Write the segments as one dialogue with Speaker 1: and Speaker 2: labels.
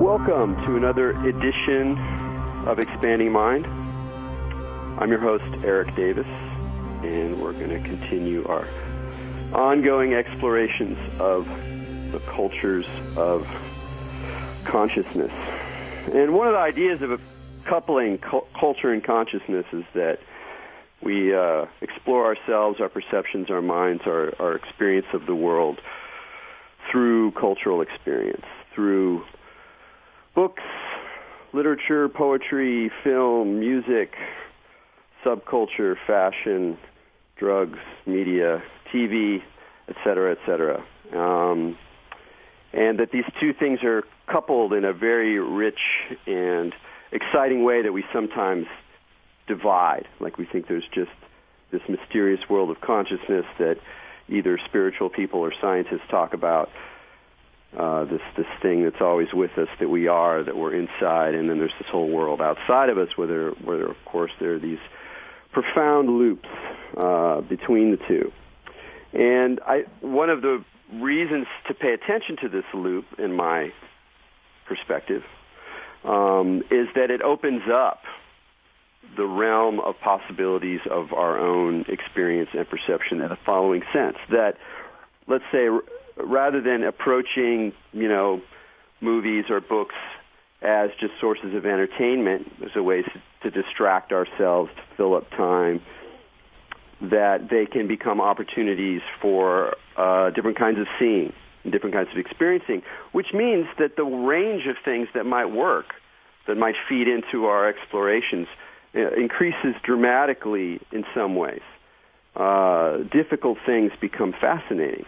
Speaker 1: Welcome to another edition of Expanding Mind. I'm your host, Eric Davis, and we're going to continue our ongoing explorations of the cultures of consciousness. And one of the ideas of coupling culture and consciousness is that we explore ourselves, our perceptions, our minds, our experience of the world through cultural experience, through books, literature, poetry, film, music, subculture, fashion, drugs, media, TV, etc., etc. And that these two things are coupled in a very rich and exciting way that we sometimes divide. Like we think there's just this mysterious world of consciousness that either spiritual people or scientists talk about, this thing that's always with us, that we are, that we're inside, and then there's this whole world outside of us where of course, there are these profound loops between the two. And one of the reasons to pay attention to this loop, in my perspective, is that it opens up the realm of possibilities of our own experience and perception in the following sense. That, let's say, rather than approaching, movies or books as just sources of entertainment, as a way to distract ourselves, to fill up time, that they can become opportunities for different kinds of seeing, and different kinds of experiencing, which means that the range of things that might work, that might feed into our explorations, increases dramatically in some ways. Difficult things become fascinating.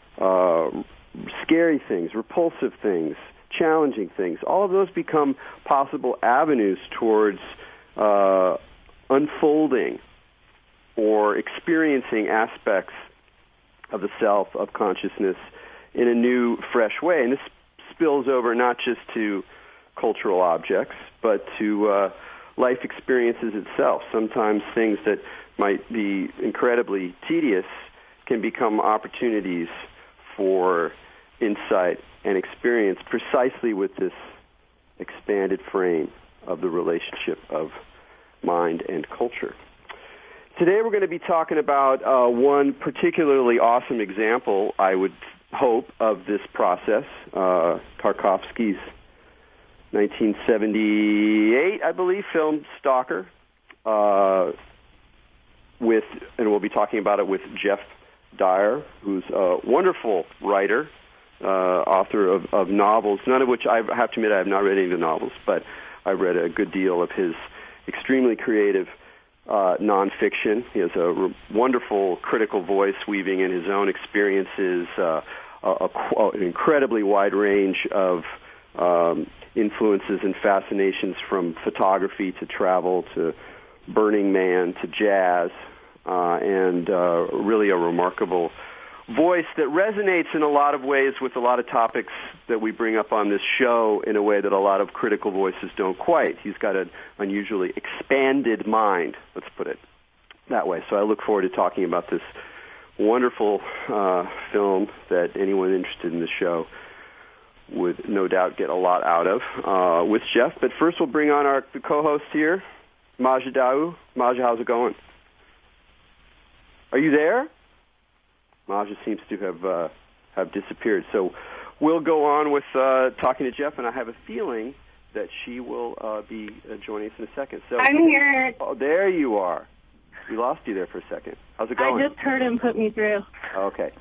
Speaker 1: Scary things, repulsive things, challenging things, all of those become possible avenues towards unfolding or experiencing aspects of the self, of consciousness, in a new, fresh way. And this spills over not just to cultural objects, but to life experiences itself. Sometimes things that might be incredibly tedious can become opportunities for insight and experience, precisely with this expanded frame of the relationship of mind and culture. Today we're going to be talking about one particularly awesome example, I would hope, of this process, Tarkovsky's 1978, I believe, film Stalker, and we'll be talking about it with Jeff Dyer, who's a wonderful writer, author of novels, none of which I have to admit I have not read any of the novels, but I read a good deal of his extremely creative nonfiction. He has a wonderful critical voice weaving in his own experiences, an incredibly wide range of influences and fascinations, from photography to travel to Burning Man to jazz, and really a remarkable voice that resonates in a lot of ways with a lot of topics that we bring up on this show in a way that a lot of critical voices don't quite. He's got an unusually expanded mind, let's put it that way. So I look forward to talking about this wonderful film that anyone interested in the show would no doubt get a lot out of with Jeff. But first we'll bring on our co-host here, Maja Daou. Maja, how's it going? Are you there? Maja seems to have disappeared. So we'll go on with talking to Jeff, and I have a feeling that she will be joining us in a second. So
Speaker 2: I'm here.
Speaker 1: Oh, there you are. We lost you there for a second. How's it going?
Speaker 2: I just heard him put me through.
Speaker 1: Okay.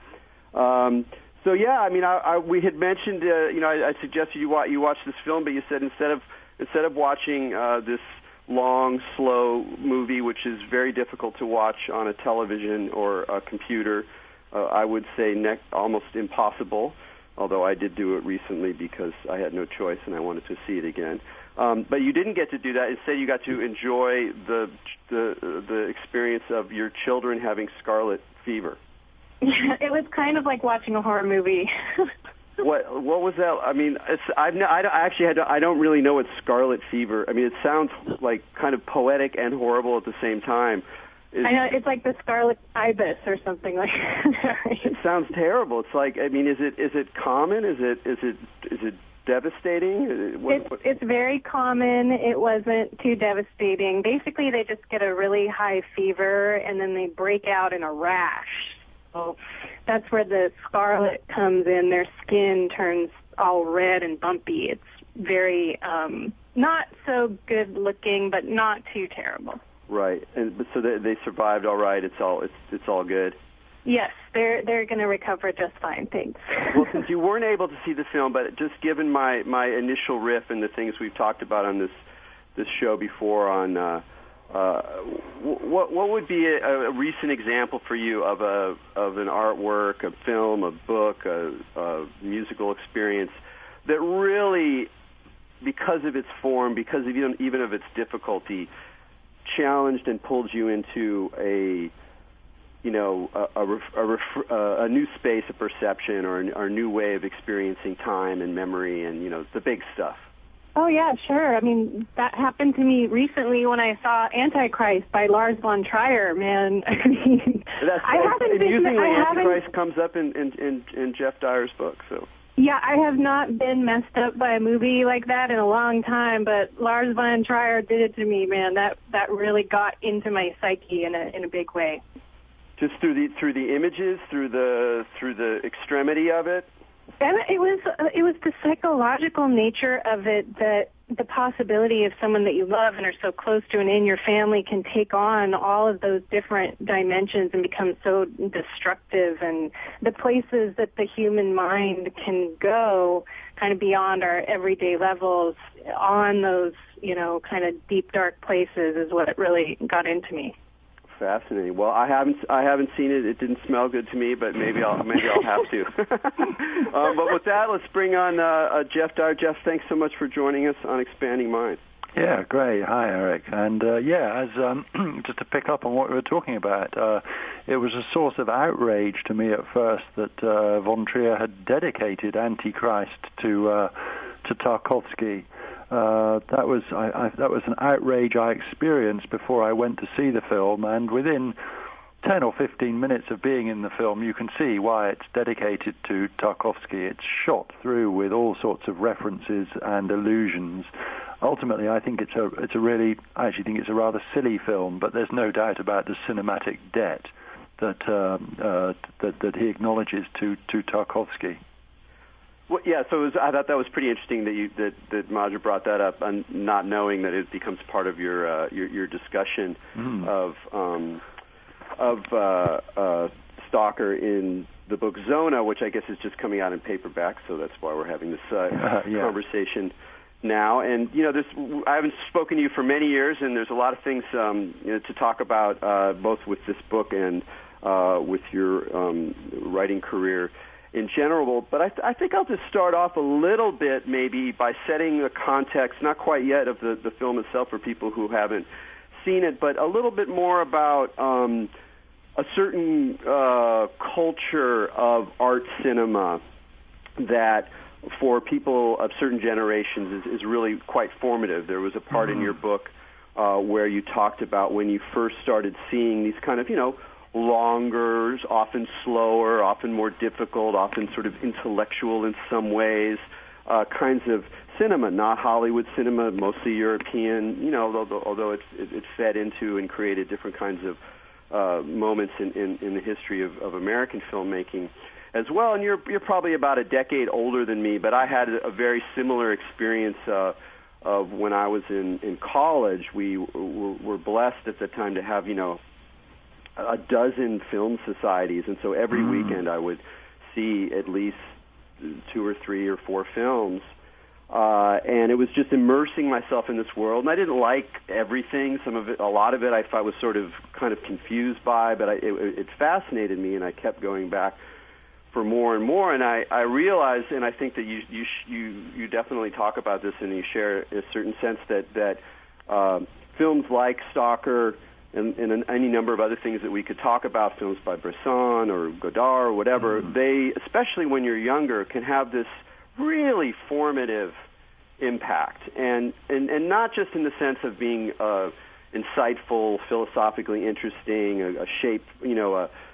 Speaker 1: So yeah, I mean, we had mentioned, I suggested you watch this film, but you said instead of watching this long, slow movie, which is very difficult to watch on a television or a computer, I would say almost impossible, although I did do it recently because I had no choice and I wanted to see it again. But you didn't get to do that. Instead, you got to enjoy the experience of your children having scarlet fever.
Speaker 2: It was kind of like watching a horror movie.
Speaker 1: What was that? I mean, I don't really know what scarlet fever. I mean, it sounds like kind of poetic and horrible at the same time.
Speaker 2: I know, it's like the scarlet ibis or something like that.
Speaker 1: It sounds terrible. It's like, I mean, is it common? Is it devastating?
Speaker 2: It's very common. It wasn't too devastating. Basically, they just get a really high fever, and then they break out in a rash. So that's where the scarlet comes in. Their skin turns all red and bumpy. It's very not so good looking, but not too terrible.
Speaker 1: Right, and so they survived all right. It's all good.
Speaker 2: Yes, they're going to recover just fine, thanks.
Speaker 1: Well, since you weren't able to see the film, but just given my initial riff and the things we've talked about on this show before, on what would be a recent example for you of an artwork, a film, a book, a musical experience that really, because of its form, because of even of its difficulty, challenged and pulled you into a new space of perception or a new way of experiencing time and memory and, the big stuff?
Speaker 2: Oh, yeah, sure. I mean, that happened to me recently when I saw Antichrist by Lars von Trier, man. I mean,
Speaker 1: amusingly, Antichrist comes up in Jeff Dyer's book, so.
Speaker 2: Yeah, I have not been messed up by a movie like that in a long time, but Lars von Trier did it to me, man. That really got into my psyche in a big way.
Speaker 1: Just through the images, through the extremity of it.
Speaker 2: And it was the psychological nature of it, that the possibility of someone that you love and are so close to and in your family can take on all of those different dimensions and become so destructive, and the places that the human mind can go kind of beyond our everyday levels on those, kind of deep, dark places is what really got into me.
Speaker 1: Fascinating. Well, I haven't seen it. It didn't smell good to me, but maybe I'll have to. But with that, let's bring on Jeff Dyer. Jeff, thanks so much for joining us on Expanding Minds.
Speaker 3: Yeah, great. Hi, Eric. And as just to pick up on what we were talking about, it was a source of outrage to me at first that von Trier had dedicated Antichrist to Tarkovsky. That was an outrage I experienced before I went to see the film, and within 10 or 15 minutes of being in the film, you can see why it's dedicated to Tarkovsky. It's shot through with all sorts of references and allusions. Ultimately, I think I actually think it's a rather silly film, but there's no doubt about the cinematic debt that he acknowledges to Tarkovsky.
Speaker 1: Well, yeah, so I thought that was pretty interesting that Madhur brought that up, and not knowing that it becomes part of your discussion of Stalker in the book Zona, which I guess is just coming out in paperback, so that's why we're having this conversation now. And I haven't spoken to you for many years, and there's a lot of things to talk about, both with this book and with your writing career in general, but I think I'll just start off a little bit maybe by setting the context, not quite yet of the film itself for people who haven't seen it, but a little bit more about a certain culture of art cinema that for people of certain generations is really quite formative. There was a part in your book where you talked about when you first started seeing these kind of, longer, often slower, often more difficult, often sort of intellectual in some ways, kinds of cinema, not Hollywood cinema, mostly European, although it fed into and created different kinds of moments in the history of American filmmaking as well. And you're probably about a decade older than me, but I had a very similar experience of when I was in college. We were blessed at the time to have, a dozen film societies, and so every weekend I would see at least 2 or 3 or 4 films, and it was just immersing myself in this world. And I didn't like everything. A lot of it I thought was sort of kind of confused by, but it fascinated me, and I kept going back for more and more. And I realized, and I think that you definitely talk about this, and you share a certain sense that films like Stalker and any number of other things that we could talk about, films by Bresson or Godard or whatever, they, especially when you're younger, can have this really formative impact. And not just in the sense of being insightful, philosophically interesting, a shape,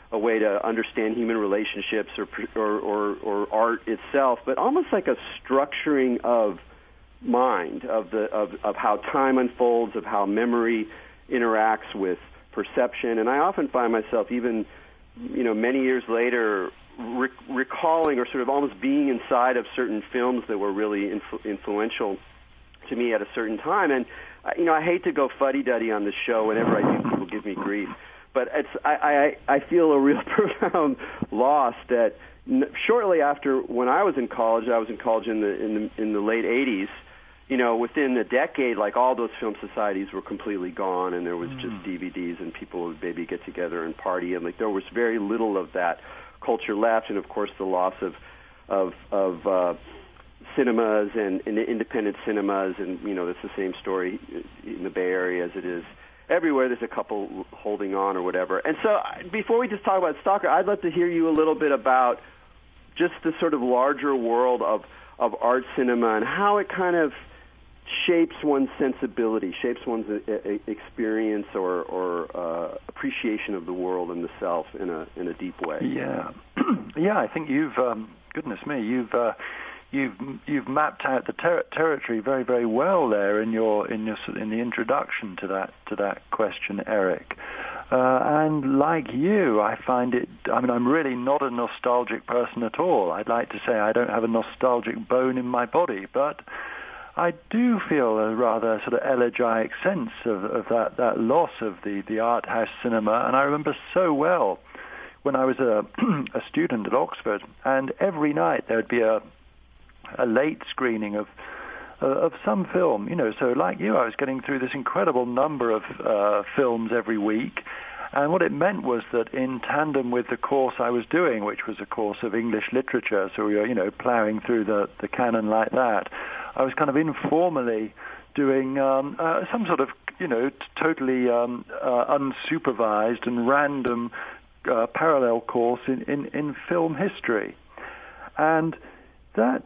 Speaker 1: a way to understand human relationships or art itself, but almost like a structuring of mind, of how time unfolds, of how memory interacts with perception. And I often find myself, even many years later, recalling or sort of almost being inside of certain films that were really influential to me at a certain time. And I hate to go fuddy-duddy on this show. Whenever I do, people give me grief. But I feel a real profound loss that shortly after, when I was in college in the late 80s. Within a decade, like, all those film societies were completely gone, and there was just DVDs, and people would maybe get together and party, and like there was very little of that culture left, and of course the loss of cinemas and independent cinemas, and it's the same story in the Bay Area as it is everywhere. There's a couple holding on or whatever. And so, before we just talk about Stalker, I'd love to hear you a little bit about just the sort of larger world of art cinema and how it kind of shapes one's sensibility, shapes one's experience or appreciation of the world and the self in a deep way.
Speaker 3: Yeah, yeah. I think you've mapped out the territory very, very well there in the introduction to that question, Eric. And like you, I find it. I mean, I'm really not a nostalgic person at all. I'd like to say I don't have a nostalgic bone in my body, but I do feel a rather sort of elegiac sense of that loss of the art house cinema. And I remember so well when I was a student at Oxford, and every night there would be a late screening of some film. So like you, I was getting through this incredible number of films every week. And what it meant was that in tandem with the course I was doing, which was a course of English literature, so we were, plowing through the canon like that, I was kind of informally doing some sort of, totally unsupervised and random parallel course in film history. And that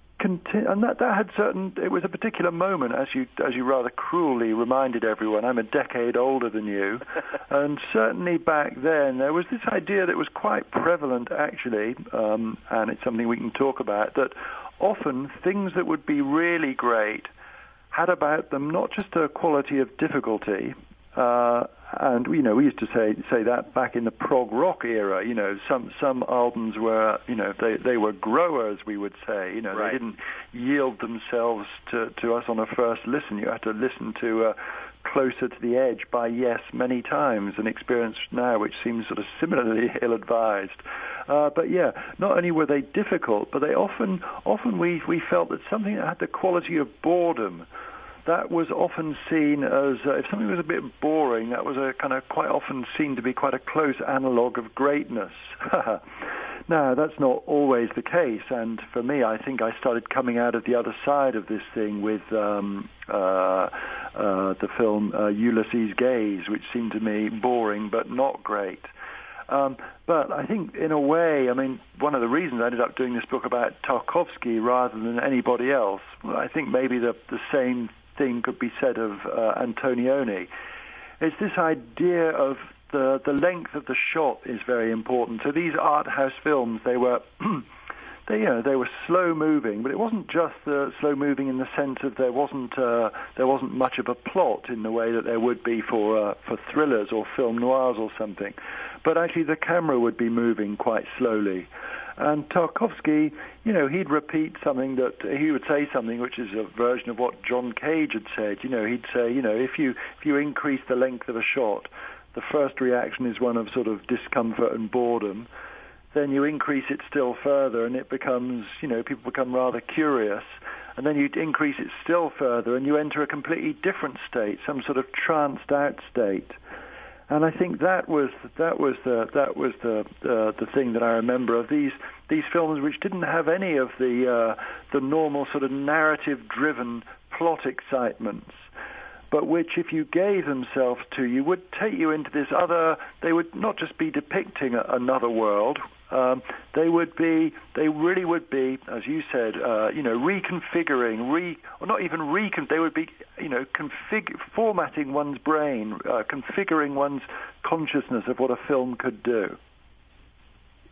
Speaker 3: had certain. It was a particular moment, as you rather cruelly reminded everyone. I'm a decade older than you, and certainly back then there was this idea that was quite prevalent, actually, and it's something we can talk about. That often things that would be really great had about them not just a quality of difficulty. And we used to say that back in the prog rock era. Some albums were, they were growers, we would say.
Speaker 1: Right.
Speaker 3: They didn't yield themselves to us on a first listen. You had to listen to Closer to the Edge by Yes many times, an experience now which seems sort of similarly ill-advised. But yeah, not only were they difficult, but they often we felt that something that had the quality of boredom, that was often seen as, if something was a bit boring, that was a kind of quite often seen to be quite a close analogue of greatness. Now, that's not always the case, and for me, I think I started coming out of the other side of this thing with the film Ulysses Gaze, which seemed to me boring but not great. But I think, in a way, one of the reasons I ended up doing this book about Tarkovsky rather than anybody else, I think maybe the same thing could be said of Antonioni. It's this idea of the length of the shot is very important. So these art house films, they were they were slow moving, but it wasn't just slow moving in the sense of there wasn't much of a plot in the way that there would be for thrillers or film noirs or something. But actually the camera would be moving quite slowly. And Tarkovsky, he'd repeat something that he would say something which is a version of what John Cage had said. He'd say, if you increase the length of a shot, the first reaction is one of sort of discomfort and boredom. Then you increase it still further, and it becomes, people become rather curious. And then you increase it still further, and you enter a completely different state, some sort of tranced out state. And I think that was the thing that I remember of these films, which didn't have any of the normal sort of narrative-driven plot excitements, but which, if you gave themselves to you, would take you into this other. They would not just be depicting another world. They really would be, as you said, reconfiguring, they would be, formatting one's brain, configuring one's consciousness of what a film could do.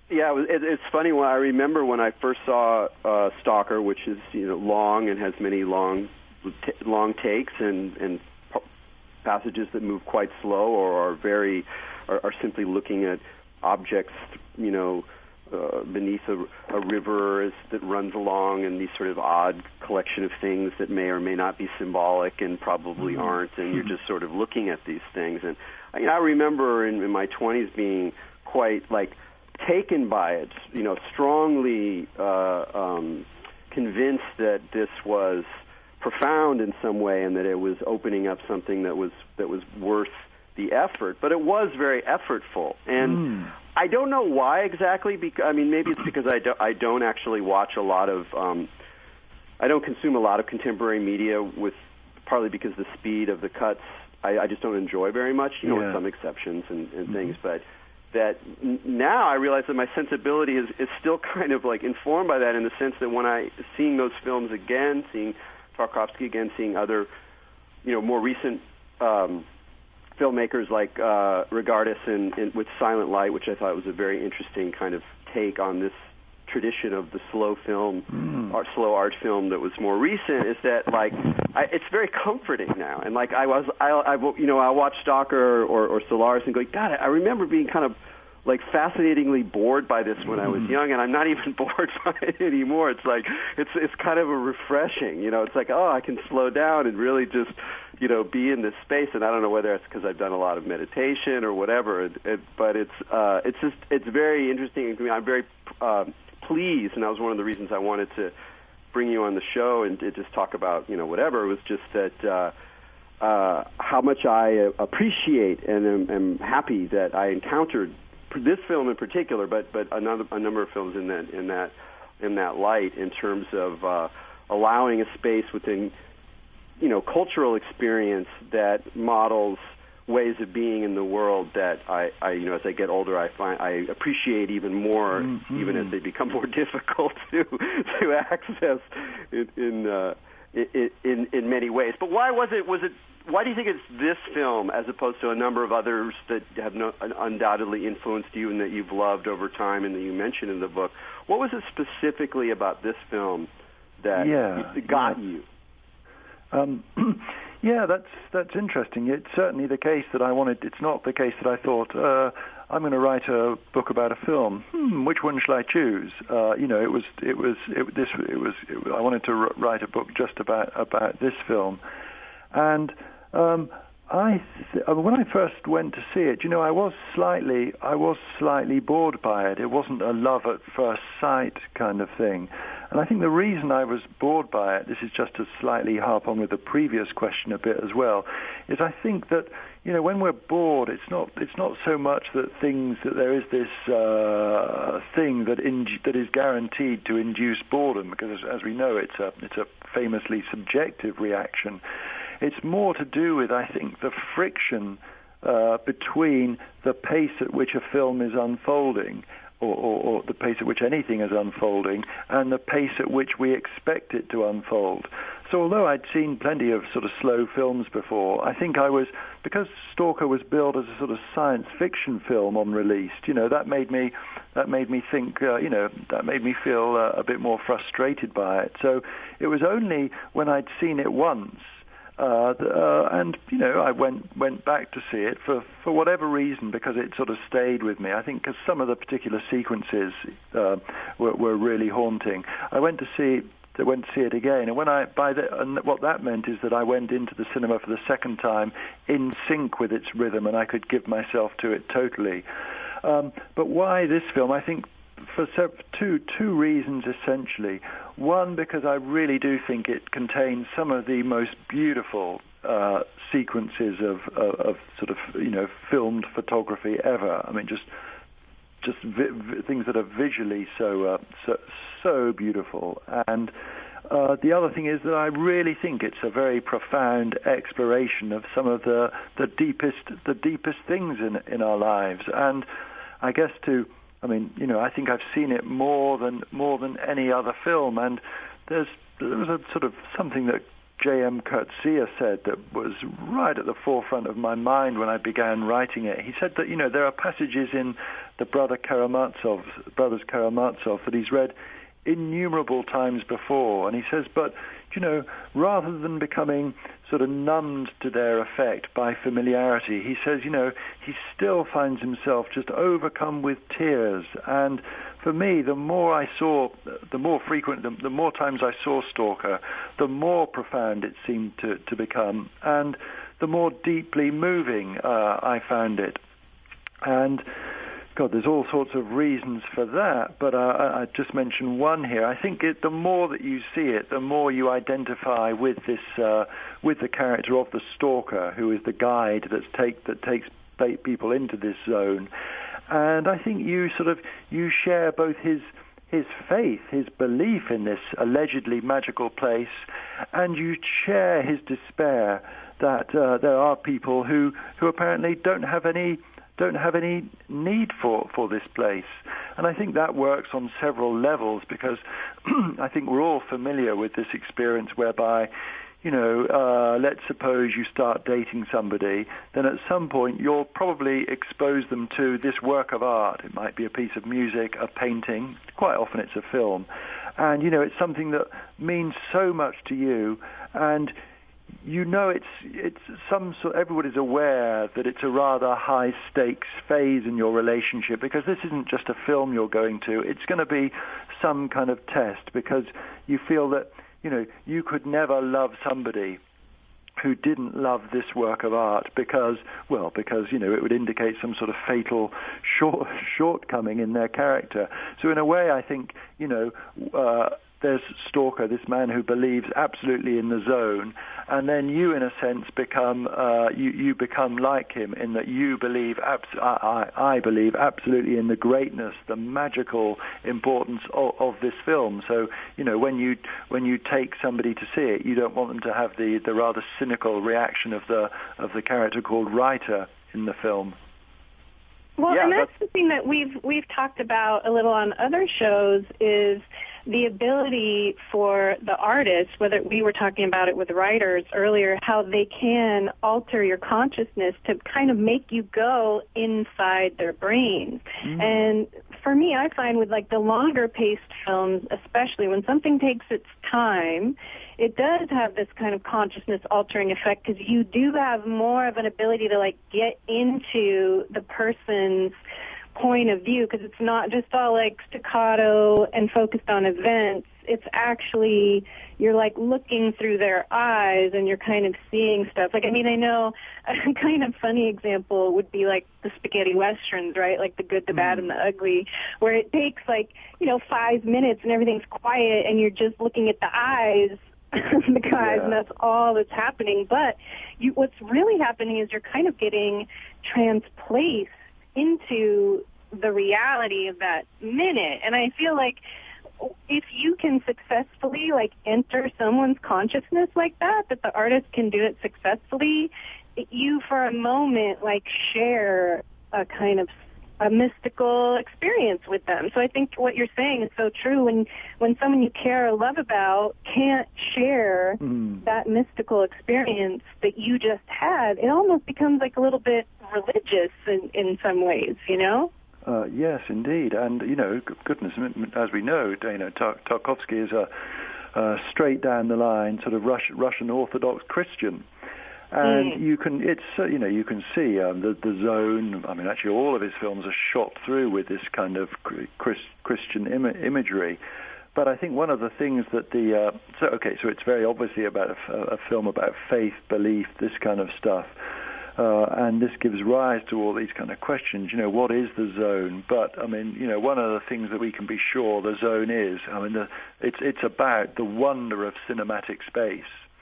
Speaker 1: Yeah, it's funny. When I remember when I first saw Stalker, which is long and has many long takes and passages that move quite slow or are simply looking at objects, beneath a river that runs along, and these sort of odd collection of things that may or may not be symbolic and probably aren't, and you're just sort of looking at these things. And I remember in my 20s being quite taken by it, strongly convinced that this was profound in some way and that it was opening up something that was worth the effort. But it was very effortful, and I don't know why exactly. Maybe it's because I don't actually watch a lot of I don't consume a lot of contemporary media, partly because the speed of the cuts I just don't enjoy very much. With some exceptions and things, but that now I realize that my sensibility is still kind of informed by that, in the sense that when seeing those films again, seeing Tarkovsky again, seeing other more recent filmmakers like Regardis with Silent Light, which I thought was a very interesting kind of take on this tradition of the slow film, slow art film that was more recent, is that it's very comforting now. And I'll watch Stalker or Solaris and go, God, I remember being kind of fascinatingly bored by this when I was young, and I'm not even bored by it anymore. It's it's kind of a refreshing, it's I can slow down and really just be in this space. And I don't know whether it's because I've done a lot of meditation or whatever, but it's very interesting to me. I'm very pleased, and that was one of the reasons I wanted to bring you on the show and to just talk about whatever. It was just that how much I appreciate and am happy that I encountered this film in particular, but a number of films in that light, in terms of allowing a space within cultural experience that models ways of being in the world that I as I get older, I find I appreciate even more, even as they become more difficult to access in many ways. But why was it? Why do you think it's this film as opposed to a number of others that have undoubtedly influenced you and that you've loved over time and that you mentioned in the book? What was it specifically about this film that got you?
Speaker 3: That's interesting. It's certainly the case that I wanted. It's not the case that I thought I'm going to write a book about a film. Which one shall I choose? I wanted to write a book just about this film, and when I first went to see it, I was slightly bored by it. It wasn't a love at first sight kind of thing. And I think the reason I was bored by it, this is just to slightly harp on with the previous question a bit as well, is I think that, when we're bored, it's not so much that there is this thing that is guaranteed to induce boredom, because as we know, it's a famously subjective reaction. It's more to do with, I think, the friction between the pace at which a film is unfolding, or the pace at which anything is unfolding, and the pace at which we expect it to unfold. So although I'd seen plenty of sort of slow films before, I think because Stalker was billed as a sort of science fiction film on release, that made me think, that made me feel a bit more frustrated by it. So it was only when I'd seen it once, and I went back to see it for whatever reason, because it sort of stayed with me. I think because some of the particular sequences were really haunting. I went to see it again, and what that meant is that I went into the cinema for the second time in sync with its rhythm, and I could give myself to it totally. But why this film? I think for two reasons essentially. One, because I really do think it contains some of the most beautiful sequences of sort of filmed photography ever. I mean, just things that are visually so beautiful. And the other thing is that I really think it's a very profound exploration of some of the deepest things in our lives. And I guess I think I've seen it more than any other film, and there was a sort of something that J.M. Coetzee said that was right at the forefront of my mind when I began writing it. He said that there are passages in the brothers Karamazov that he's read innumerable times before. And he says, but, rather than becoming sort of numbed to their effect by familiarity, he says, he still finds himself just overcome with tears. And for me, the more times I saw Stalker, the more profound it seemed to become, and the more deeply moving I found it. And God, there's all sorts of reasons for that, but I just mentioned one here. I think the more that you see it, the more you identify with this, with the character of the stalker, who is the guide that takes people into this zone. And I think you share both his faith, his belief in this allegedly magical place, and you share his despair that there are people who apparently don't have any need for this place. And I think that works on several levels, because I think we're all familiar with this experience whereby, let's suppose you start dating somebody, then at some point you'll probably expose them to this work of art. It might be a piece of music, a painting, quite often it's a film. And, it's something that means so much to you, and it's some sort. Everybody's aware that it's a rather high stakes phase in your relationship, because this isn't just a film you're going to. It's going to be some kind of test, because you feel that you could never love somebody who didn't love this work of art, because it would indicate some sort of fatal shortcoming in their character. So in a way, I think there's Stalker, this man who believes absolutely in the zone, and then you, in a sense, become you become like him in that you believe. I believe absolutely in the greatness, the magical importance of this film. So when you take somebody to see it, you don't want them to have the rather cynical reaction of the character called Reiter in the film.
Speaker 2: Well, yeah, and that's the thing that we've talked about a little on other shows, is the ability for the artists, whether we were talking about it with writers earlier, how they can alter your consciousness to kind of make you go inside their brain. Mm-hmm. And for me, I find with the longer paced films, especially when something takes its time, it does have this kind of consciousness altering effect, because you do have more of an ability to get into the person's point of view, because it's not just all staccato and focused on events. It's actually, you're looking through their eyes and you're kind of seeing stuff. I know a kind of funny example would be the spaghetti westerns, right? The Good, the Bad, and the Ugly, where it takes 5 minutes and everything's quiet and you're just looking at the eyes the guys, and that's all that's happening. But what's really happening is you're kind of getting transplaced into the reality of that minute. And I feel if you can successfully enter someone's consciousness like that the artist can do it successfully, you for a moment share a kind of a mystical experience with them. So I think what you're saying is so true. When someone you care or love about can't share that mystical experience that you just had, it almost becomes a little bit religious in some ways,
Speaker 3: Yes, indeed. And, goodness, as we know, Tarkovsky is a straight down the line sort of Russian Orthodox Christian. And you can see the zone. I mean, actually, all of his films are shot through with this kind of Christian imagery. But I think one of the things that so it's very obviously about a film about faith, belief, this kind of stuff. And this gives rise to all these kind of questions. What is the zone? But, one of the things that we can be sure the zone is, it's about the wonder of cinematic space.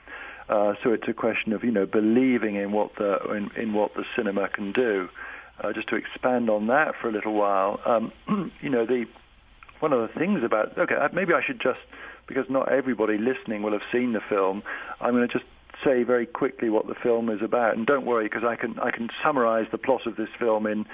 Speaker 3: So it's a question of, believing in what the cinema can do. Just to expand on that for a little while, one of the things about, maybe I should just, because not everybody listening will have seen the film, I'm going to just say very quickly what the film is about. And don't worry, because I can summarize the plot of this film in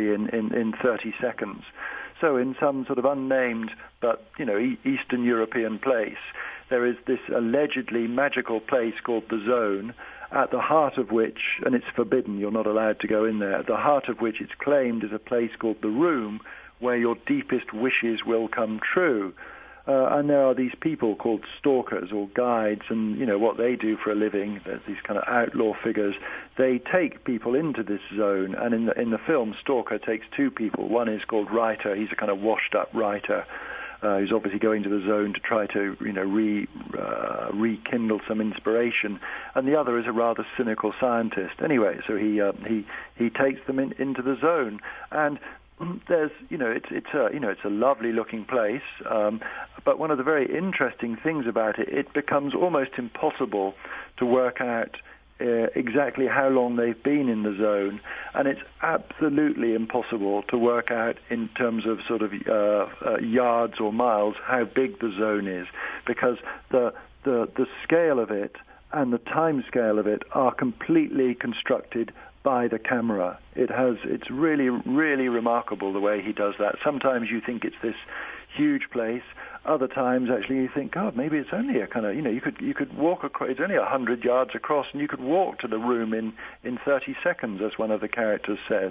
Speaker 3: 30 seconds. So in some sort of unnamed but, Eastern European place, there is this allegedly magical place called the Zone, at the heart of which, and it's forbidden, you're not allowed to go in there, at the heart of which it's claimed is a place called the Room, where your deepest wishes will come true. And there are these people called stalkers or guides, and what they do for a living. There's these kind of outlaw figures. They take people into this zone, and in the film, Stalker takes two people. One is called Writer. He's a kind of washed-up writer who's obviously going to the zone to try to rekindle some inspiration, and the other is a rather cynical scientist. Anyway, so he takes them into the zone, and there's, it's a lovely looking place, but one of the very interesting things about it, it becomes almost impossible to work out exactly how long they've been in the zone, and it's absolutely impossible to work out in terms of sort of yards or miles how big the zone is, because the scale of it and the time scale of it are completely constructed by the camera. It's really, really remarkable the way he does that. Sometimes you think it's this huge place. Other times, actually, you think, God, maybe it's only a kind of, you could walk across. It's only 100 yards across, and you could walk to the room in 30 seconds, as one of the characters says.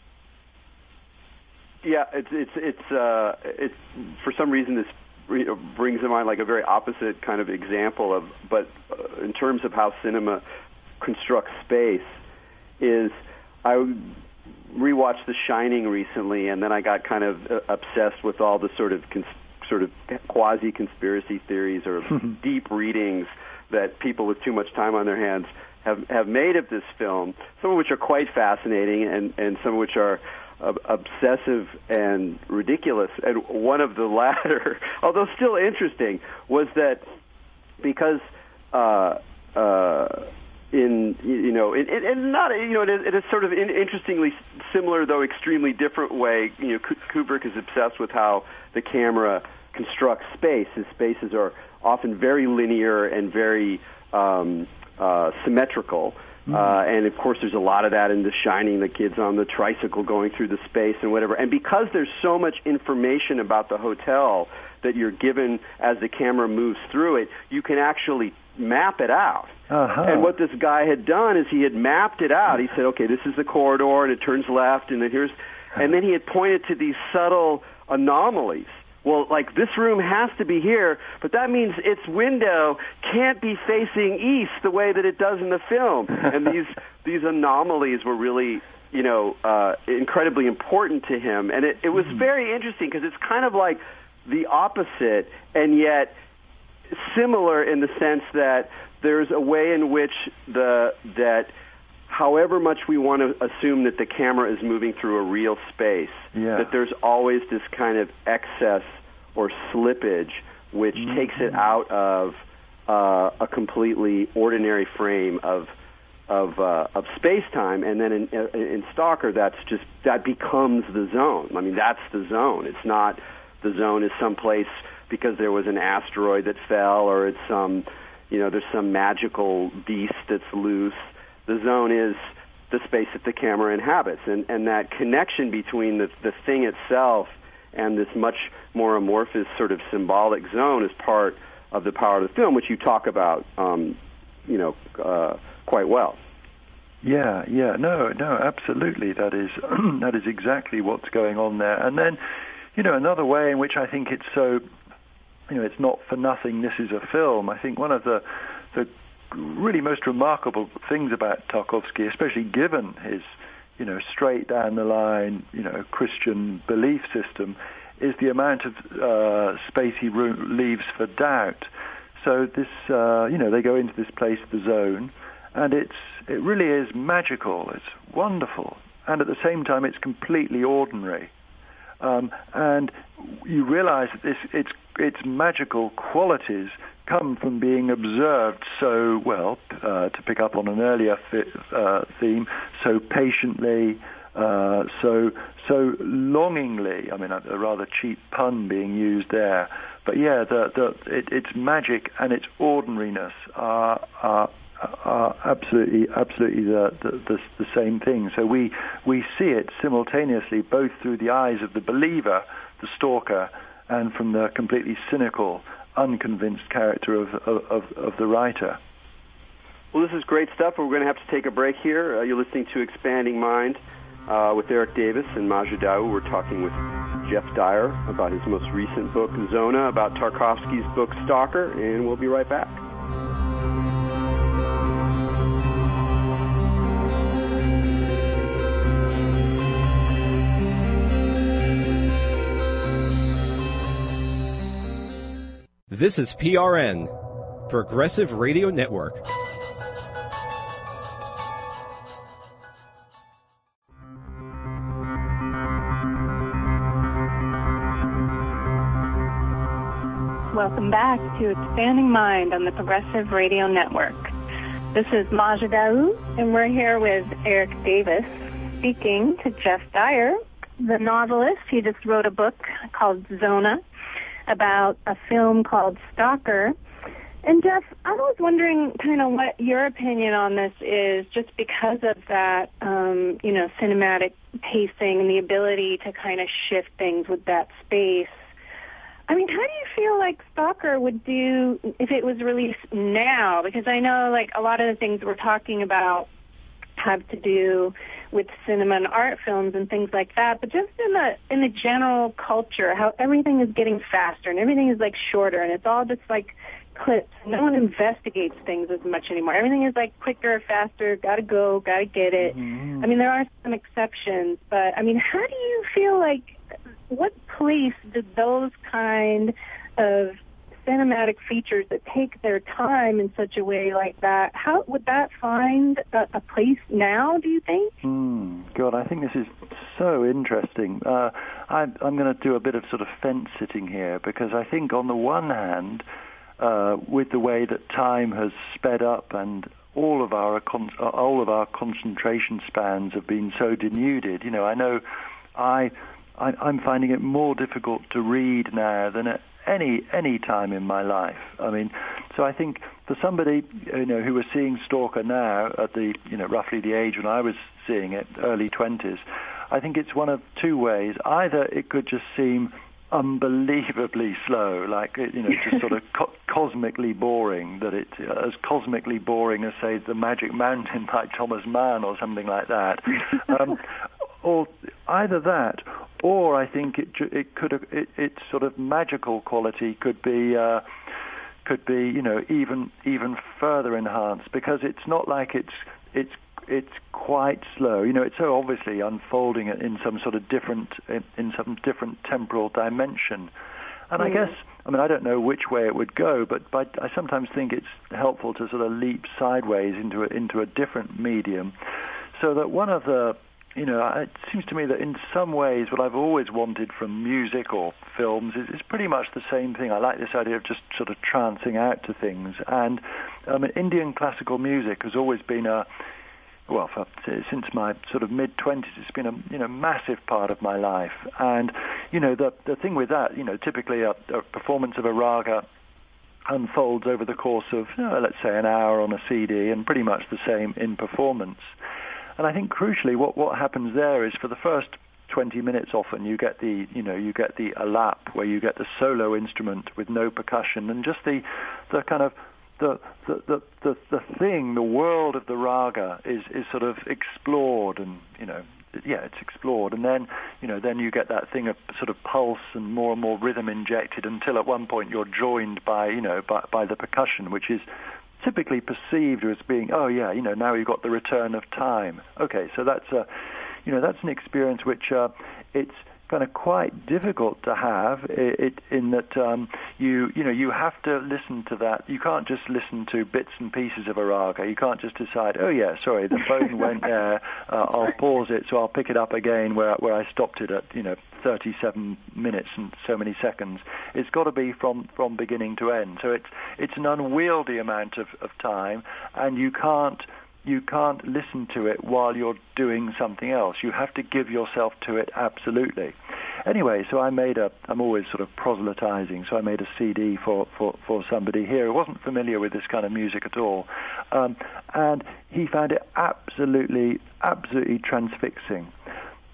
Speaker 1: Yeah, it's for some reason this brings to mind like a very opposite kind of example but in terms of how cinema constructs space. Is I rewatched The Shining recently, and then I got kind of obsessed with all the sort of quasi-conspiracy theories or deep readings that people with too much time on their hands have made of this film, some of which are quite fascinating and some of which are obsessive and ridiculous. And one of the latter, although still interesting, was that because in a sort of interestingly similar though extremely different way, Kubrick is obsessed with how the camera constructs space. His spaces are often very linear and very symmetrical. And of course there's a lot of that in The Shining, the kids on the tricycle going through the space and whatever. And because there's so much information about the hotel that you're given as the camera moves through it, you can actually map it out. And what this guy had done is he had mapped it out. He said, okay, this is the corridor, and it turns left, and then he had pointed to these subtle anomalies. Well, like, this room has to be here, but that means its window can't be facing east the way that it does in the film. And these anomalies were really, incredibly important to him. And it was very interesting because it's kind of like the opposite, and yet similar in the sense that there's a way in which that however much we want to assume that the camera is moving through a real space, that there's always this kind of excess or slippage which takes it out of a completely ordinary frame of space-time, and then in Stalker that becomes the zone. I mean, that's the zone. It's not the zone is someplace because there was an asteroid that fell, or it's there's some magical beast that's loose. The zone is the space that the camera inhabits, and that connection between the thing itself and this much more amorphous sort of symbolic zone is part of the power of the film, which you talk about, quite well.
Speaker 3: Yeah, no, absolutely. That is exactly what's going on there. And then, another way in which I think it's so, it's not for nothing this is a film. I think one of the really most remarkable things about Tarkovsky, especially given his, straight down the line, Christian belief system, is the amount of space he leaves for doubt. So this, they go into this place, the zone, and it really is magical. It's wonderful, and at the same time, it's completely ordinary. And you realize that its magical qualities come from being observed so well, to pick up on an earlier theme, so patiently, so longingly. I mean, a rather cheap pun being used there, but yeah, its magic and its ordinariness are absolutely the same thing. So we see it simultaneously both through the eyes of the believer, the stalker, and from the completely cynical, unconvinced character of the writer.
Speaker 1: Well, this is great stuff. We're going to have to take a break here. You're listening to Expanding Mind with Eric Davis and Maja Dawu. We're talking with Jeff Dyer about his most recent book, Zona, about Tarkovsky's book, Stalker, and we'll be right back.
Speaker 4: This is PRN, Progressive Radio Network.
Speaker 2: Welcome back to Expanding Mind on the Progressive Radio Network. This is Maja Dawu, and we're here with Eric Davis speaking to Jeff Dyer, the novelist. He just wrote a book called Zona about a film called Stalker. And Jeff, I was wondering kind of what your opinion on this is, just because of that, cinematic pacing and the ability to kind of shift things with that space. I mean, how do you feel like Stalker would do if it was released now? Because I know, like, a lot of the things we're talking about have to do with cinema and art films and things like that, but just in the general culture, how everything is getting faster and everything is, like, shorter, and it's all just, like, clips. No one investigates things as much anymore. Everything is, like, quicker, faster, gotta go, gotta get it. Mm-hmm. I mean, there are some exceptions, but, I mean, how do you feel like, what place did those kind of cinematic features that take their time in such a way like that, how would that find a place now, do you think?
Speaker 3: God, I think this is so interesting. I'm going to do a bit of sort of fence-sitting here, because I think on the one hand, with the way that time has sped up and all of our concentration spans have been so denuded, I know I'm finding it more difficult to read now than at any time in my life. I mean, so I think for somebody who was seeing Stalker now at the roughly the age when I was seeing it, early 20s, I think it's one of two ways. Either it could just seem unbelievably slow, like just sort of cosmically boring, that it's as cosmically boring as, say, The Magic Mountain by Thomas Mann or something like that. Or either that, or I think its sort of magical quality could be even further enhanced, because it's not like it's quite slow. It's so obviously unfolding in some sort of different temporal dimension. And I guess, I don't know which way it would go, but I sometimes think it's helpful to sort of leap sideways into a different medium, so that one of the it seems to me that in some ways what I've always wanted from music or films is pretty much the same thing. I like this idea of just sort of trancing out to things. And Indian classical music has always been since my sort of mid-20s, it's been a massive part of my life. And, the thing with that, typically a performance of a raga unfolds over the course of, let's say, an hour on a CD, and pretty much the same in performance. And I think crucially what happens there is, for the first 20 minutes often you get the alap, where you get the solo instrument with no percussion, and just the kind of the thing, the world of the raga is sort of explored, and it's explored, and then you get that thing of sort of pulse and more rhythm injected, until at one point you're joined by the percussion, which is typically perceived as being, now you've got the return of time. Okay, so that's an experience which it's kind of quite difficult to have, in that you have to listen to that. You can't just listen to bits and pieces of a raga. You can't just decide, the phone went there, I'll pause it, so I'll pick it up again where I stopped it at 37 minutes and so many seconds. It's got to be from beginning to end. So it's an unwieldy amount of time, and you can't listen to it while you're doing something else. You have to give yourself to it absolutely. Anyway, so I'm always sort of proselytizing, so I made a CD for somebody here who wasn't familiar with this kind of music at all. And he found it absolutely transfixing.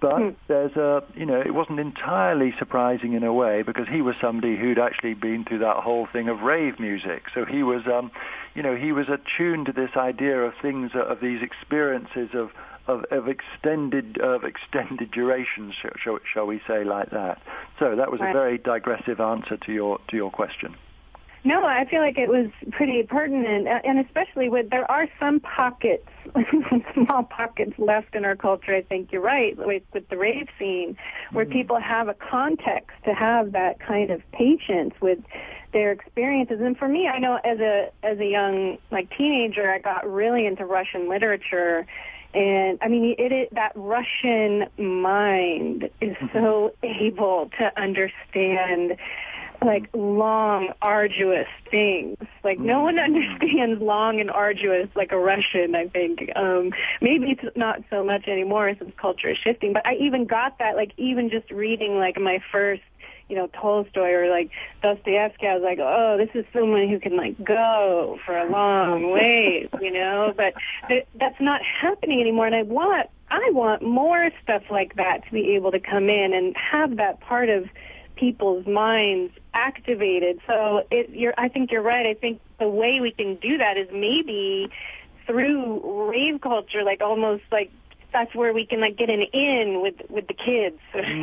Speaker 3: But there's it wasn't entirely surprising in a way, because he was somebody who'd actually been through that whole thing of rave music. So he was, he was attuned to this idea of things, of these experiences of extended durations, shall we say, like that. So that was a very digressive answer to your question.
Speaker 2: No, I feel like it was pretty pertinent, and especially there are some pockets, small pockets left in our culture, I think you're right, with the rave scene, where people have a context to have that kind of patience with their experiences. And for me, I know as a young, teenager, I got really into Russian literature. And I mean, that Russian mind is so able to understand long, arduous things. No one understands long and arduous like a Russian, I think. Maybe it's not so much anymore since culture is shifting, but I even got that, even just reading, my first, Tolstoy or, Dostoevsky. I was like, oh, this is someone who can, go for a long ways, But that's not happening anymore, and I want more stuff like that to be able to come in and have that part of people's minds activated. So I think you're right. I think the way we can do that is maybe through rave culture, almost that's where we can get an in with the kids.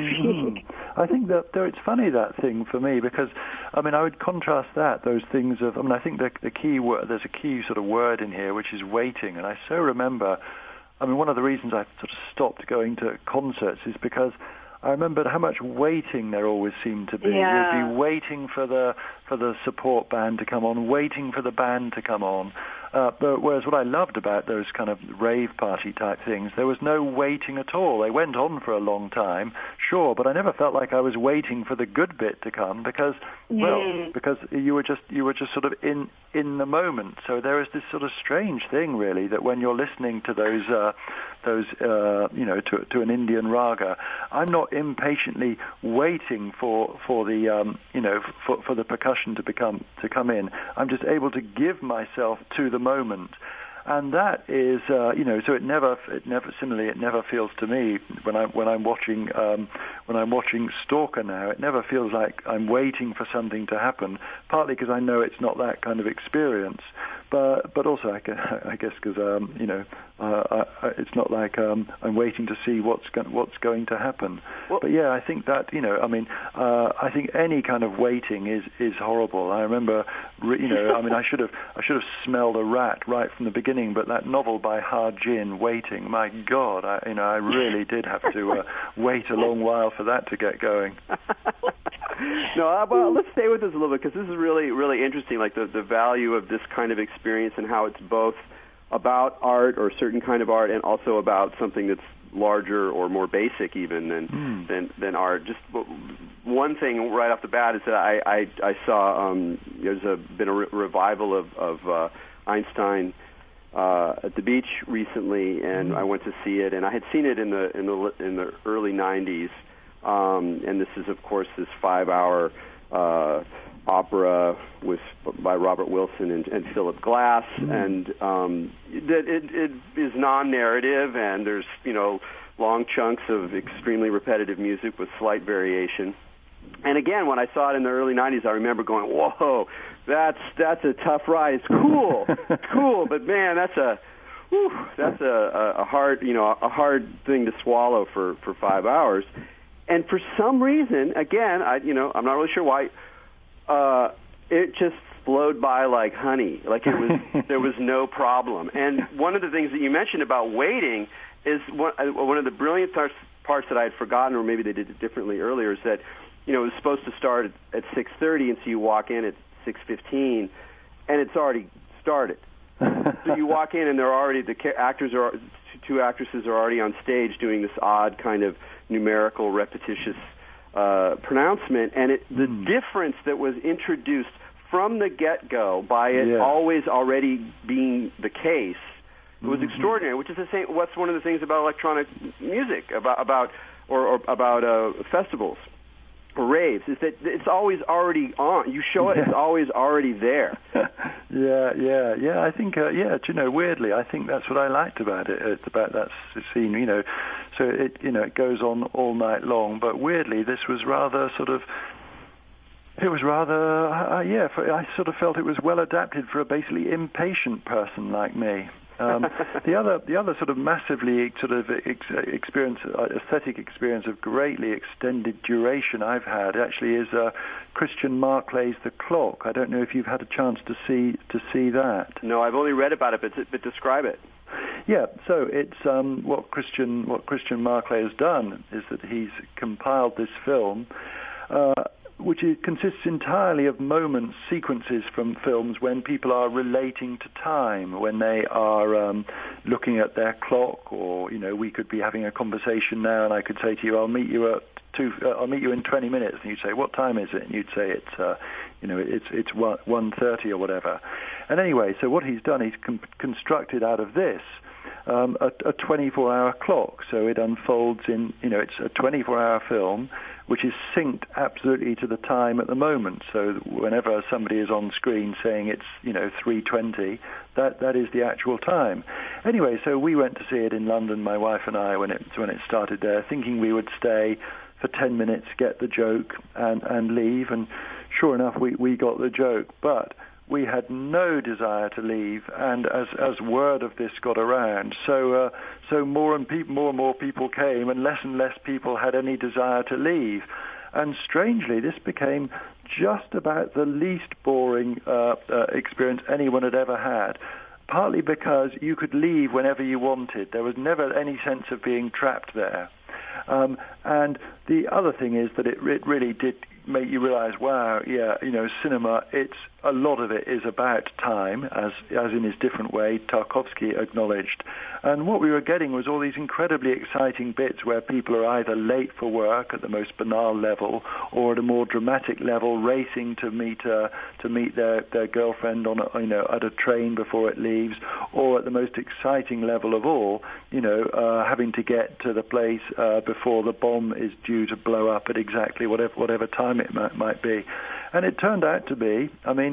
Speaker 3: I think that it's funny, that thing for me, because I would contrast those things of, I think the key word, there's a key sort of word in here, which is waiting. And I so remember, one of the reasons I sort of stopped going to concerts is because I remembered how much waiting there always seemed to be.
Speaker 2: Yeah.
Speaker 3: You'd be waiting for the support band to come on, waiting for the band to come on. But whereas what I loved about those kind of rave party type things, there was no waiting at all. They went on for a long time, sure, but I never felt like I was waiting for the good bit to come, because you were just sort of in the moment. So there is this sort of strange thing, really, that when you're listening to those to an Indian raga, I'm not impatiently waiting for the for the percussion to come in. I'm just able to give myself to the moment. And that is, so it never feels to me when I'm watching Stalker now, it never feels like I'm waiting for something to happen. Partly because I know it's not that kind of experience, but also I guess because it's not like I'm waiting to see what's going to happen. Well, but yeah, I think that I think any kind of waiting is horrible. I remember, I should have smelled a rat right from the beginning. But that novel by Ha Jin, Waiting, my God, I really did have to wait a long while for that to get going.
Speaker 1: No, well, let's stay with this a little bit, because this is really, really interesting, the value of this kind of experience and how it's both about art or a certain kind of art and also about something that's larger or more basic even than art. Just one thing right off the bat is that I saw there's been a revival of Einstein at the beach recently, and I went to see it, and I had seen it in the early 90s, and this is, of course, this 5-hour opera by Robert Wilson and Philip Glass, and it is non-narrative, and there's long chunks of extremely repetitive music with slight variation. And again, when I saw it in the early 90s, I remember going, whoa, that's a tough ride. It's cool. It's cool, but man, that's a hard, a hard thing to swallow for 5 hours. And for some reason, again, I'm not really sure why, it just flowed by like honey. There was no problem. And one of the things that you mentioned about waiting is one of the brilliant parts that I had forgotten, or maybe they did it differently earlier, is that it was supposed to start at 6:30, and so you walk in at 6:15, and it's already started. So you walk in, and the two actresses are already on stage doing this odd kind of numerical, repetitious pronouncement, and the difference that was introduced from the get-go by it always already being the case, it was extraordinary. Which is the same. What's one of the things about electronic music, about festivals. raves is that it's always already on. You show it, it's always already there.
Speaker 3: Yeah. I think, weirdly, I think that's what I liked about it. It's about that scene, so it goes on all night long. But weirdly, this was rather sort of. It was rather, I sort of felt it was well adapted for a basically impatient person like me. The other sort of massively sort of aesthetic experience of greatly extended duration I've had actually is Christian Marclay's The Clock. I don't know if you've had a chance to see that.
Speaker 1: No, I've only read about it, but describe it.
Speaker 3: Yeah, so it's what Christian Marclay has done is that he's compiled this film. Which consists entirely of moments, sequences from films when people are relating to time, when they are looking at their clock, or we could be having a conversation now, and I could say to you, "I'll meet you in 20 minutes," and you'd say, "What time is it?" And you'd say, "It's 1:30 or whatever." And anyway, so what he's done, he's constructed out of this a 24-hour clock. So it unfolds in, it's a 24-hour film, which is synced absolutely to the time at the moment. So whenever somebody is on screen saying it's, 3:20, that is the actual time. Anyway, so we went to see it in London, my wife and I, when it started there, thinking we would stay for 10 minutes, get the joke, and leave. And sure enough, we got the joke. But we had no desire to leave, and as word of this got around, so more and more people came, and less people had any desire to leave. And strangely, this became just about the least boring experience anyone had ever had, partly because you could leave whenever you wanted. There was never any sense of being trapped there. And the other thing is that it really did make you realize, wow, cinema, a lot of it is about time, as in his different way Tarkovsky acknowledged. And what we were getting was all these incredibly exciting bits where people are either late for work at the most banal level, or at a more dramatic level, racing to meet their girlfriend on at a train before it leaves, or at the most exciting level of all, having to get to the place before the bomb is due to blow up at exactly whatever time it might be. And it turned out to be,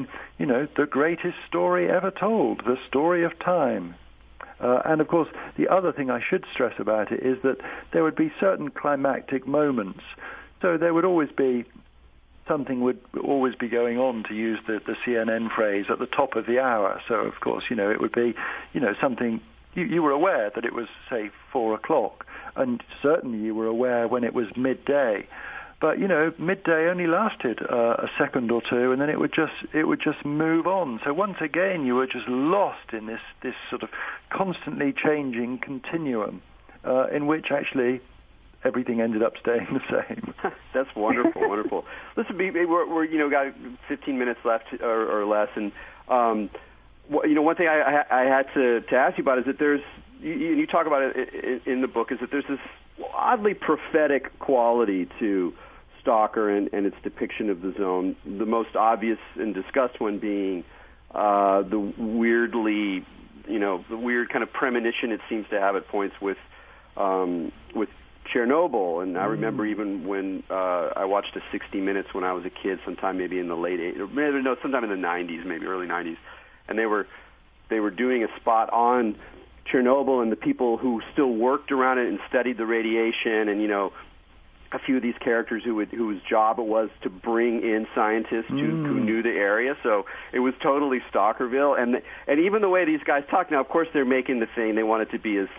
Speaker 3: the greatest story ever told, the story of time. And of course, the other thing I should stress about it is that there would be certain climactic moments. So there would always be, something would always be going on, to use the CNN phrase, at the top of the hour. So of course, it would be, something, you were aware that it was, say, 4 o'clock. And certainly you were aware when it was midday. But midday only lasted a second or two, and then it would just move on. So once again, you were just lost in this sort of constantly changing continuum, in which actually everything ended up staying the same.
Speaker 1: That's wonderful, wonderful. Listen, we're got 15 minutes left or less, and one thing I had to ask you about is that there's, you talk about it in the book, is that there's this oddly prophetic quality to Stalker and its depiction of the zone. The most obvious and discussed one being the weirdly, the weird kind of premonition it seems to have at points with Chernobyl. And I remember even when I watched a 60 Minutes when I was a kid, sometime maybe in the late 80s, sometime in the 90s, maybe early 90s, and they were doing a spot on Chernobyl and the people who still worked around it and studied the radiation, and a few of these characters whose job it was to bring in scientists who knew the area. So it was totally Stalkerville, and even the way these guys talk. Now, of course, they're making the thing. They want it to be as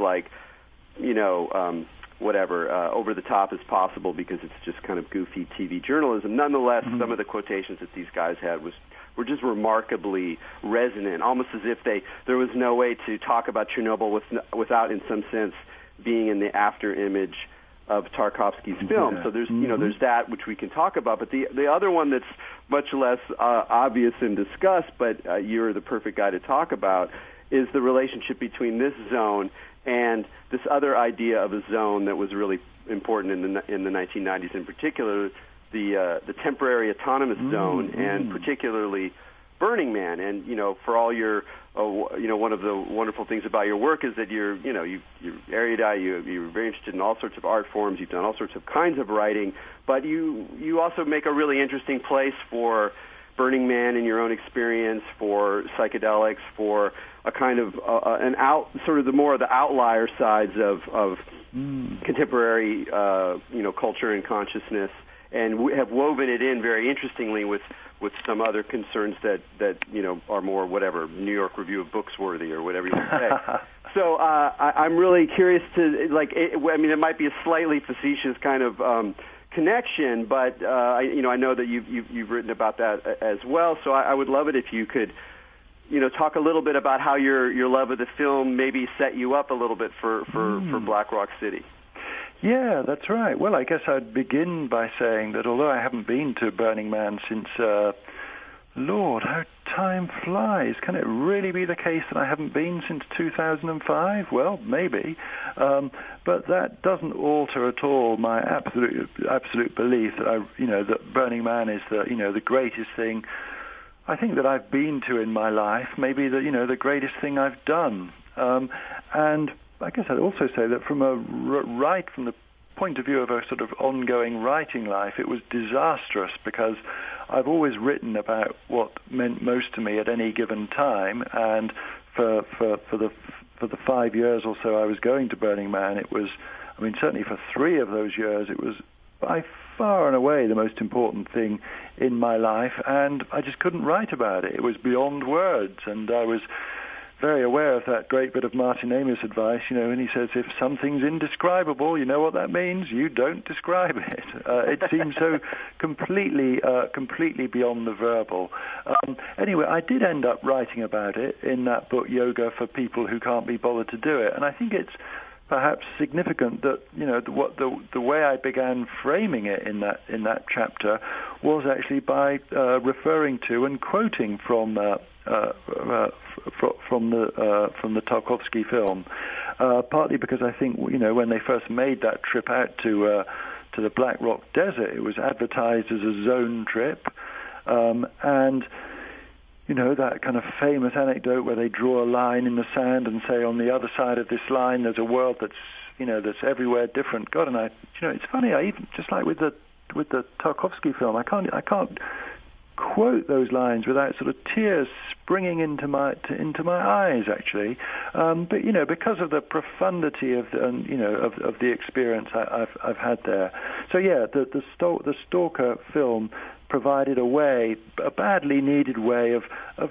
Speaker 1: over the top as possible, because it's just kind of goofy TV journalism. Nonetheless, some of the quotations that these guys had were just remarkably resonant, almost as if there was no way to talk about Chernobyl without, in some sense, being in the after image of Tarkovsky's film.
Speaker 3: Yeah.
Speaker 1: So there's there's that which we can talk about, but the other one that's much less obvious and discussed, but you're the perfect guy to talk about, is the relationship between this zone and this other idea of a zone that was really important in the 1990s, in particular the temporary autonomous zone, and particularly Burning Man. And, for all your, one of the wonderful things about your work is that you're erudite, you're very interested in all sorts of art forms, you've done all sorts of kinds of writing, but you also make a really interesting place for Burning Man in your own experience, for psychedelics, for a kind of sort of the more of the outlier sides of contemporary, culture and consciousness, and have woven it in very interestingly with some other concerns that are more whatever New York Review of Books worthy or whatever you want to say. So I'm really curious to it might be a slightly facetious kind of connection, but I know that you've written about that as well. So I would love it if you could talk a little bit about how your love of the film maybe set you up a little bit for Black Rock City.
Speaker 3: Yeah, that's right. Well, I guess I'd begin by saying that although I haven't been to Burning Man since, Lord, how time flies. Can it really be the case that I haven't been since 2005? Well, maybe. But that doesn't alter at all my absolute belief that that Burning Man is the greatest thing I think that I've been to in my life, maybe the greatest thing I've done. And I guess I'd also say that from the point of view of a sort of ongoing writing life, it was disastrous because I've always written about what meant most to me at any given time, and for the 5 years or so I was going to Burning Man, it was, certainly for 3 of those years, it was by far and away the most important thing in my life, and I just couldn't write about it. It was beyond words, and I was very aware of that great bit of Martin Amis advice, and he says, if something's indescribable, you know what that means? You don't describe it. It seems so completely beyond the verbal. Anyway, I did end up writing about it in that book, Yoga for People Who Can't Be Bothered to Do It, and I think it's perhaps significant that the way I began framing it in that chapter was actually by referring to and quoting from the Tarkovsky film, partly because I think when they first made that trip out to the Black Rock Desert, it was advertised as a zone trip, and that kind of famous anecdote where they draw a line in the sand and say on the other side of this line there's a world that's everywhere different. God, and it's funny. I even just like with the Tarkovsky film, I can't quote those lines without sort of tears springing into my eyes actually. But because of the profundity of the experience I've had there. So yeah, the Stalker film provided a badly needed way of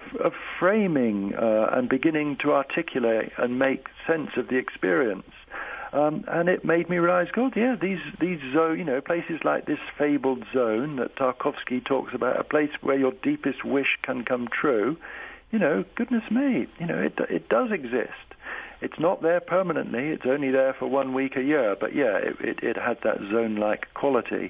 Speaker 3: framing and beginning to articulate and make sense of the experience. And it made me realize, God, yeah, these zone, places like this fabled zone that Tarkovsky talks about, a place where your deepest wish can come true. Goodness me, it does exist. It's not there permanently. It's only there for 1 week a year. But yeah, it had that zone-like quality.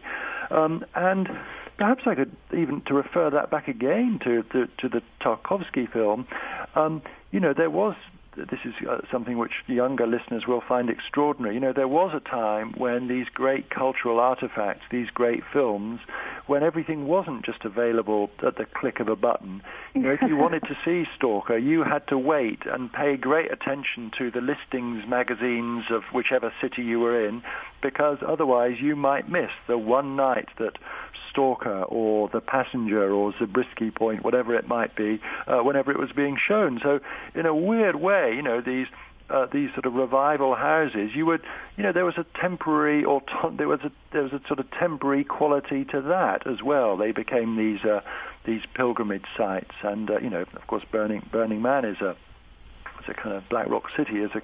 Speaker 3: And perhaps I could even to refer that back again to the Tarkovsky film. There was. This is something which younger listeners will find extraordinary. There was a time when these great cultural artifacts, these great films, when everything wasn't just available at the click of a button. If you wanted to see Stalker, you had to wait and pay great attention to the listings magazines of whichever city you were in, because otherwise you might miss the one night that Stalker or The Passenger or Zabriskie Point, whatever it might be, whenever it was being shown. So in a weird way, these sort of revival houses, there was a temporary there was a sort of temporary quality to that as well. They became these pilgrimage sites, and of course, Burning Man is a kind of Black Rock City is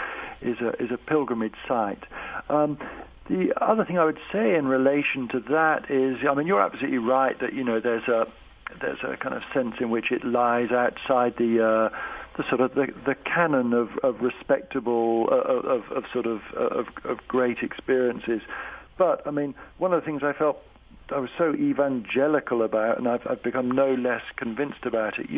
Speaker 3: a pilgrimage site. The other thing I would say in relation to that is, you're absolutely right that there's a kind of sense in which it lies outside the sort of the canon of respectable of great experiences. But one of the things I felt I was so evangelical about, and I've become no less convinced about it.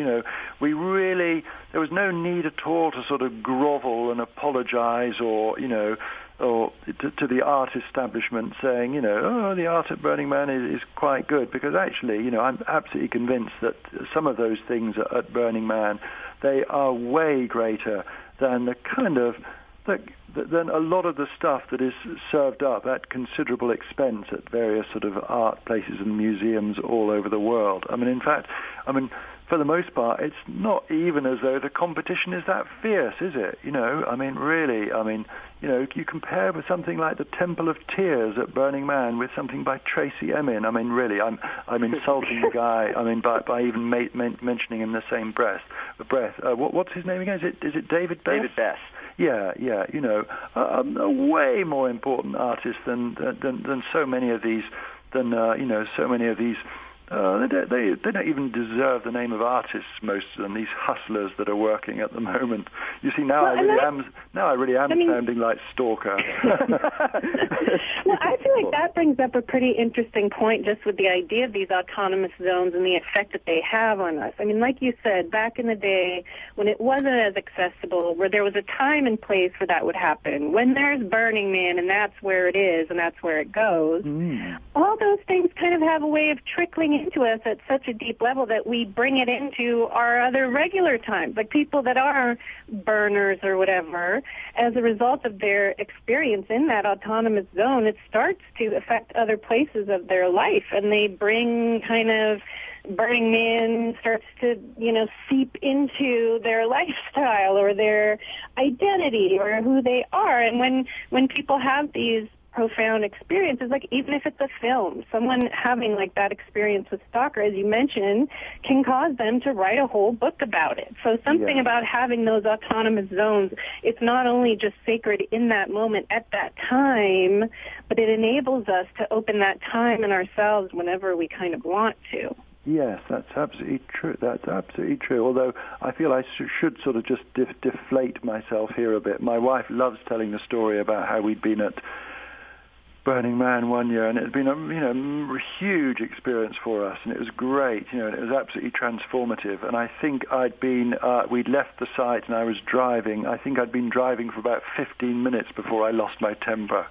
Speaker 3: There was no need at all to sort of grovel and apologize or or to the art establishment saying, the art at Burning Man is quite good, because actually, I'm absolutely convinced that some of those things at Burning Man, they are way greater than the kind of than a lot of the stuff that is served up at considerable expense at various sort of art places and museums all over the world. In fact, for the most part, it's not even as though the competition is that fierce, is it? Really, you compare with something like the Temple of Tears at Burning Man with something by Tracy Emin. Really, I'm insulting the guy. By even mentioning him in the same breath. What's his name again? Is it David Best?
Speaker 1: David Best.
Speaker 3: Yeah, a way more important artist than so many of these. They don't even deserve the name of artists, most of them, these hustlers that are working at the moment. You see, now I really am sounding like stalker.
Speaker 2: Well, I feel like that brings up a pretty interesting point, just with the idea of these autonomous zones and the effect that they have on us. Like you said, back in the day when it wasn't as accessible, where there was a time and place where that would happen, when there's Burning Man and that's where it is and that's where it goes, all those things kind of have a way of trickling into us at such a deep level that we bring it into our other regular times. Like people that are burners or whatever, as a result of their experience in that autonomous zone, it starts to affect other places of their life, and they bring kind of Burning Man starts to, seep into their lifestyle or their identity or who they are. And when people have these profound experiences, like even if it's a film, someone having like that experience with Stalker, as you mentioned, can cause them to write a whole book about it. So something about having those autonomous zones, it's not only just sacred in that moment at that time, but it enables us to open that time in ourselves whenever we kind of want to.
Speaker 3: Yes, that's absolutely true. That's absolutely true. Although I feel I should sort of just deflate myself here a bit. My wife loves telling the story about how we'd been at Burning Man one year, and it had been a huge experience for us, and it was great, and it was absolutely transformative. And I think we'd left the site, and I was driving. I think I'd been driving for about 15 minutes before I lost my temper.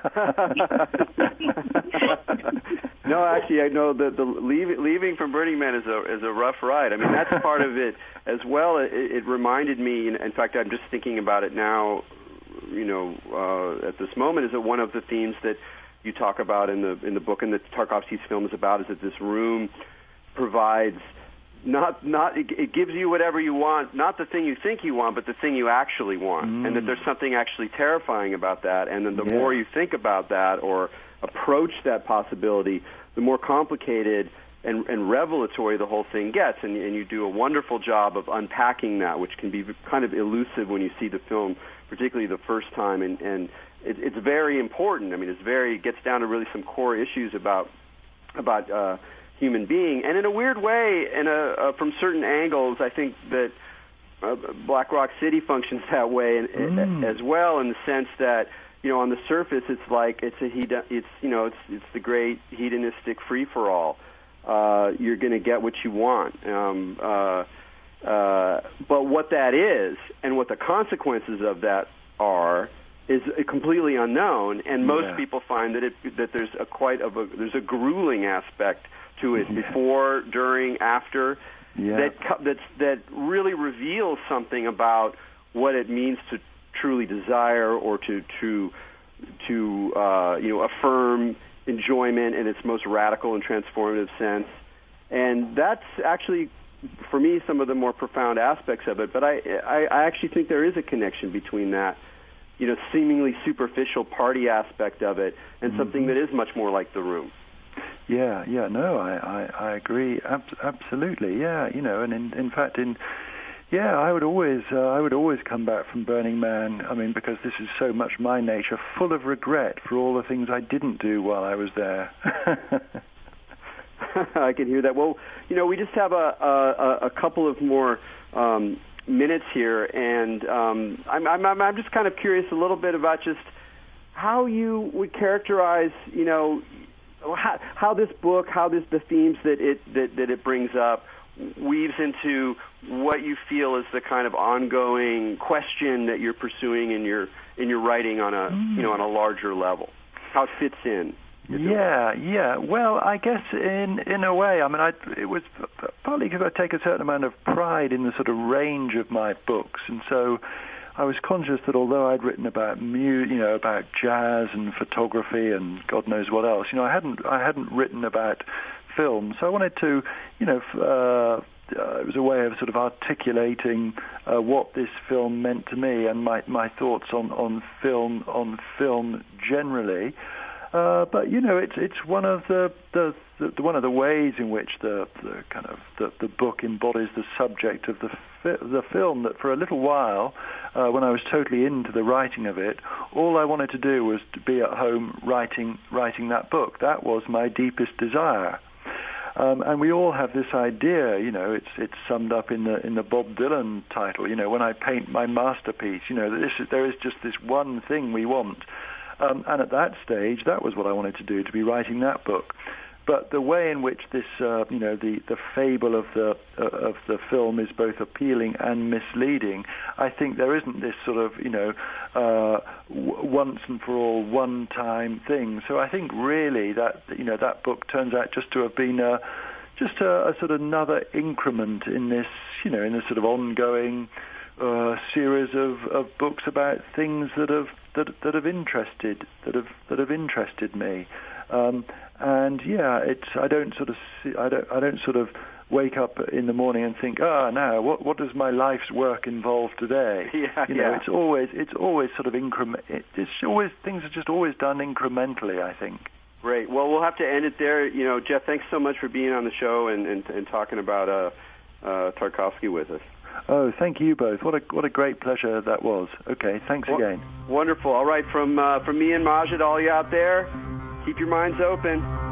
Speaker 1: No, actually, I know that the leaving from Burning Man is a rough ride. That's part of it as well. It reminded me, in fact, I'm just thinking about it now, at this moment, is that one of the themes that you talk about in the book and that Tarkovsky's film is about is that this room provides it gives you whatever you want, not the thing you think you want, but the thing you actually want, and that there's something actually terrifying about that. And then the more you think about that or approach that possibility, the more complicated and revelatory the whole thing gets, and you do a wonderful job of unpacking that, which can be kind of elusive when you see the film, particularly the first time, and it's very important. It gets down to really some core issues about human being, and in a weird way, from certain angles, I think that Black Rock City functions that way, as well, in the sense that on the surface it's like it's the great hedonistic free for all. You're going to get what you want. But what that is and what the consequences of that are is completely unknown, and most people find that there's a grueling aspect to it before, during, after, that really reveals something about what it means to truly desire or to affirm enjoyment in its most radical and transformative sense. And that's actually, for me, some of the more profound aspects of it. But I actually think there is a connection between that, seemingly superficial party aspect of it and something that is much more like The Room. I agree, absolutely. And in fact, I would always come back from Burning Man. Because this is so much my nature, full of regret for all the things I didn't do while I was there. I can hear that. Well, we just have a couple of more minutes here, and I'm just kind of curious a little bit about just how you would characterize, how this book, the themes that it brings up weaves into what you feel is the kind of ongoing question that you're pursuing in your writing on a larger level. How it fits in.
Speaker 3: Yeah. Well, I guess in a way, I mean, it was partly because I take a certain amount of pride in the sort of range of my books, and so I was conscious that although I'd written about about jazz and photography and God knows what else, I hadn't written about film. So I wanted to, it was a way of sort of articulating what this film meant to me and my thoughts on film generally. But it's one of the ways in which the book embodies the subject of the film. That for a little while, when I was totally into the writing of it, all I wanted to do was to be at home writing that book. That was my deepest desire. And we all have this idea, it's summed up in the Bob Dylan title. When I paint my masterpiece, there is just this one thing we want. And at that stage, that was what I wanted to do, to be writing that book. But the way in which this, the fable of the film is both appealing and misleading, I think there isn't this sort of, once and for all, one-time thing. So I think really that, that book turns out just to have been a sort of another increment in this, in this sort of ongoing series of books about things that have interested me. And yeah, I don't sort of wake up in the morning and think, now what does my life's work involve today? It's always sort of things are just always done incrementally, I think.
Speaker 1: Great. Well, we'll have to end it there. Jeff, thanks so much for being on the show and talking about Tarkovsky with us.
Speaker 3: Oh, thank you both. What a great pleasure that was. Okay, thanks again.
Speaker 1: Wonderful. All right, from me and Majid, all you out there, keep your minds open.